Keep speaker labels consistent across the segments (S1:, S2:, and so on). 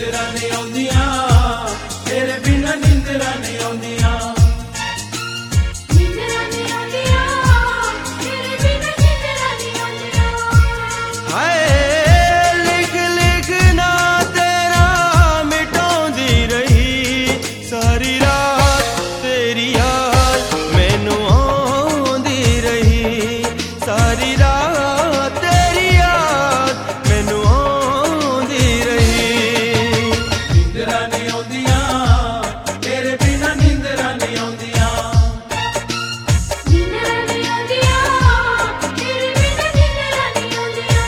S1: ਨੀਂਦਰਾਂ ਨਹੀਂ ਆਉਂਦੀਆਂ ਤੇਰੇ ਬਿਨਾਂ ਨੀਂਦਰਾਂ ਨਹੀਂ ਆਉਂਦੀਆਂ
S2: ਨੀਂਦਰਾਂ ਨਹੀਂ ਆਉਂਦੀਆਂ ਤੇਰੇ ਬਿਨਾਂ ਨੀਂਦਰਾਂ ਨਹੀਂ ਆਉਂਦੀਆਂ
S3: ਹਾਏ ਲਿਖ ਲਿਖ ਨਾ ਤੇਰਾ ਮਿਟਾਉਂਦੀ ਰਹੀ ਸਾਰੀ ਰਾਤ ਤੇਰੀ ਯਾਦ ਮੈਨੂੰ ਆਉਂਦੀ ਰਹੀ ਸਾਰੀ ਰਾਤ ਤੇਰੀ ਯਾਦ ਮੈਨੂੰ ਆਉਂਦੀ ਰਹੀ
S1: ਨੀਂਦਰਾਂ ਨਹੀਂ ਆਉਂਦੀਆਂ ਤੇਰੇ ਬਿਨਾਂ ਨੀਂਦਰਾਂ ਨਹੀਂ ਆਉਂਦੀਆਂ
S2: ਨੀਂਦਰਾਂ ਨਹੀਂ ਆਉਂਦੀਆਂ ਤੇਰੇ ਬਿਨਾਂ ਨੀਂਦਰਾਂ ਨਹੀਂ ਆਉਂਦੀਆਂ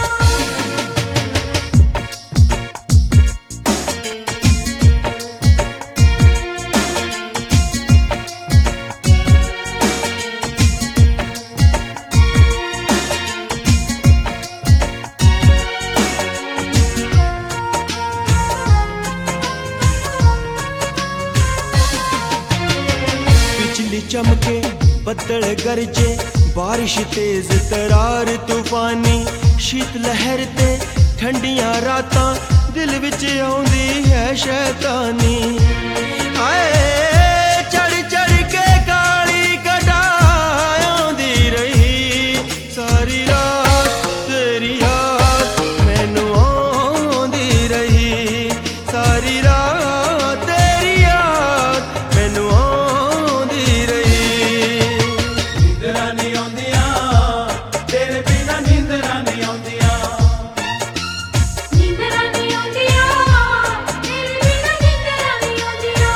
S3: बिजली चमके बदल गरजे बारिश तेज तरार तूफानी शीत लहर ते ठंडियां रातां दिल विच आउंदी है शैतानी आए चढ़ चढ़ के काली कटाई आउंदी रही सारी रात तेरी याद मैनू आउंदी रही सारी रात तेरी याद मैनू आउंदी रही
S1: ਨੀਂਦਰਾਂ ਨਹੀਂ ਆਉਂਦੀਆਂ ਤੇਰੇ ਬਿਨਾਂ ਨੀਂਦਰਾਂ ਨਹੀਂ ਆਉਂਦੀਆਂ
S2: ਨੀਂਦਰਾਂ ਨਹੀਂ ਆਉਂਦੀਆਂ ਤੇਰੇ ਬਿਨਾਂ ਨੀਂਦਰਾਂ ਨਹੀਂ ਆਉਂਦੀਆਂ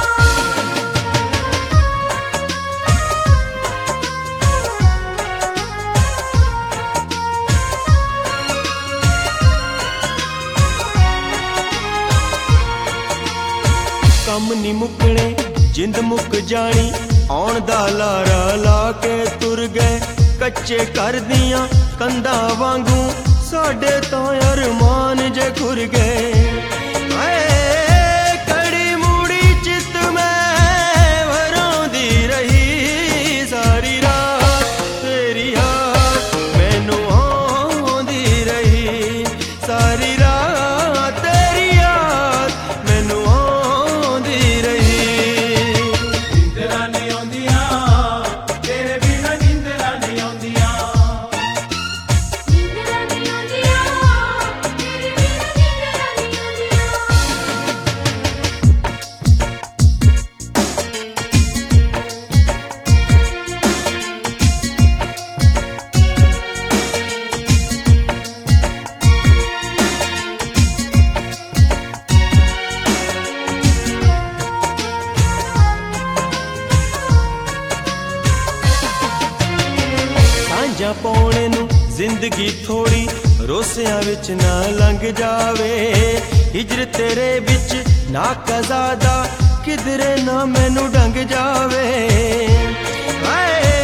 S3: ਕੰਮ ਨੀ ਮੁੱਕਣੇ ਜਿੰਦ ਮੁੱਕ ਜਾਣੀ ਆਉਣ ਦਾ ਲਾਰਾ ਲਾ ਕੇ ਤੁਰ ਗਏ ਕੱਚੇ ਘਰ ਦੀਆਂ ਕੰਧਾਂ ਵਾਂਗੂ ਸਾਡੇ ਤਾਂ ਅਰਮਾਨ ਜੇ ਖੁਰ ਗਏ ਹਾਏ ਕੜੀ ਮੂੜੀ ਚਿੱਤ ਮੈਂ ਵਰਾਉਂਦੀ ਰਹੀ ਸਾਰੀ ਰਾਤ ਤੇਰੀ ਯਾਦ ਮੈਨੂੰ ਆਉਂਦੀ ਰਹੀ ਸਾਰੀ ਰਾਤ ਤੇਰੀ ਯਾਦ ਮੈਨੂੰ ਆਉਂਦੀ ਰਹੀ
S1: ਨੀਂਦਰਾਂ ਨਹੀਂ ਆਉਂਦੀਆਂ ਤੇਰੇ ਬਿਨਾਂ ਨੀਂਦਰਾਂ ਨਹੀਂ ਆਉਂਦੀਆਂ
S2: ਨੀਂਦਰਾਂ ਨਹੀਂ ਆਉਂਦੀਆਂ ਤੇਰੇ ਬਿਨਾਂ ਨੀਂਦਰਾਂ ਨਹੀਂ ਆਉਂਦੀਆਂ
S3: ਸਾਂਝਾ ਪਾਉਣੇ ਨੂੰ ਜ਼ਿੰਦਗੀ ਥੋੜੀ ਰੋਸਿਆਂ ਵਿੱਚ ਨਾ ਲੰਘ ਜਾਵੇ ਹਿਜਰ ਤੇਰੇ ਵਿੱਚ ਨਾ ਕਜ਼ਾ ਦਾ ਕਿਧਰੇ ਨਾ ਮੈਨੂੰ ਡੰਗ ਜਾਵੇ ਹਾਏ